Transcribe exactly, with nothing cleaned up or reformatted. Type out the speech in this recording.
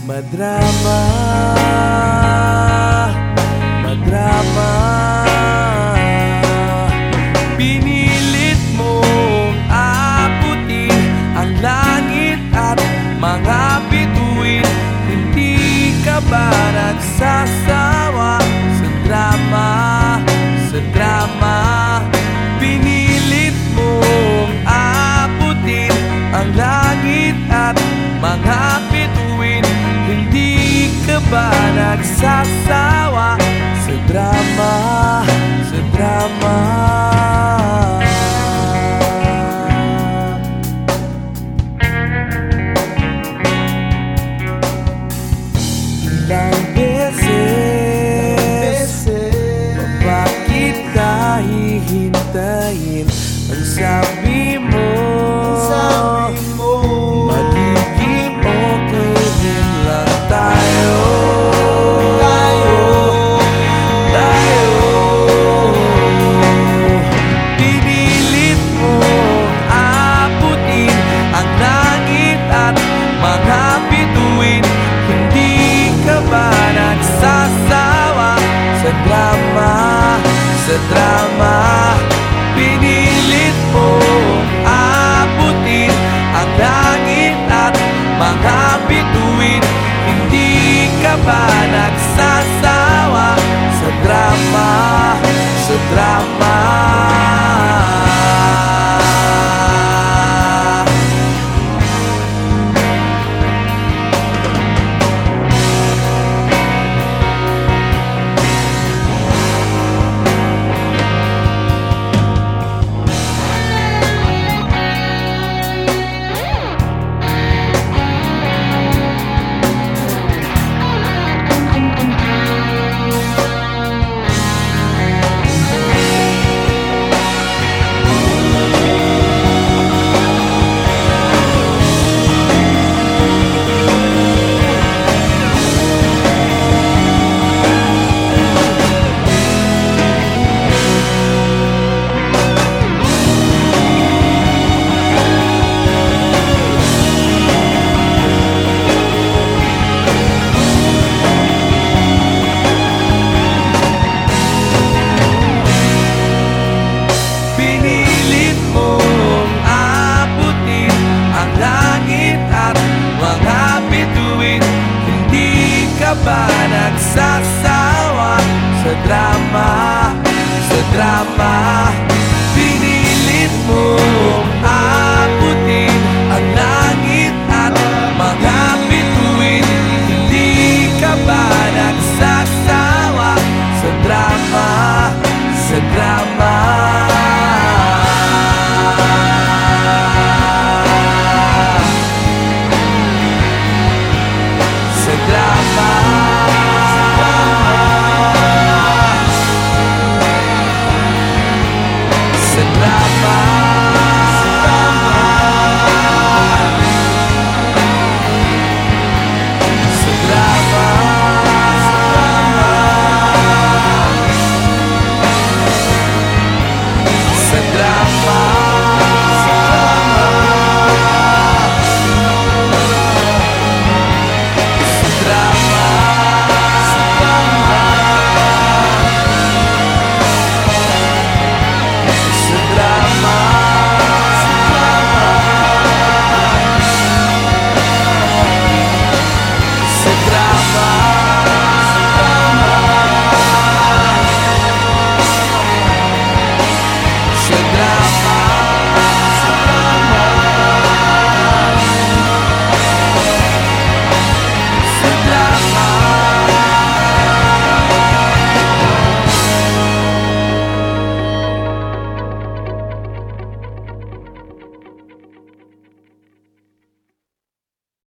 Madrama, madrama. Pinilit mong abutin ang langit at mga bituin. Hindi ka ba nagsasawa sa drama, sa drama? Pinilit mong abutin ang langit at mga bituin. Hindi ka ba nagsasawa sa drama, sa drama? Ilang beses pa ba kita hihintayin? Ang sabi mo, magiging okay din lang tayo, tayo, tayo. Pinilit mong abutin ang langit at mga bituin. Hindi ka ba nagsasawa sa drama, sa drama? Pinilit mong abutin ang langit at mga bituin. Hindi ka ba nagsasawa sa drama, sa drama? Pinilit mong abutin ang langit at mga bituin. Hindi ka ba nagsasawa sa drama, sa drama?